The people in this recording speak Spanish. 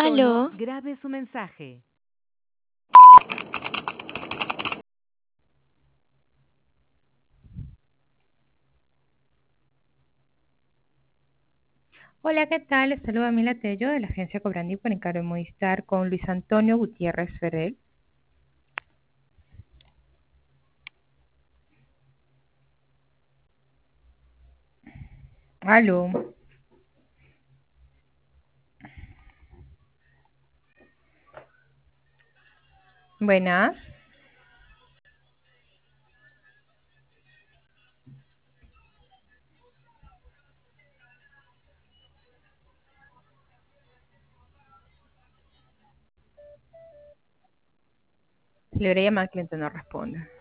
tono Aló, grabe su mensaje. Hola, ¿qué tal? Les saluda Mila Tello de la agencia Cobrandi por encargo de Movistar con Luis Antonio Gutiérrez Ferrer. Aló, buenas. Le voy a llamar al cliente, no responde.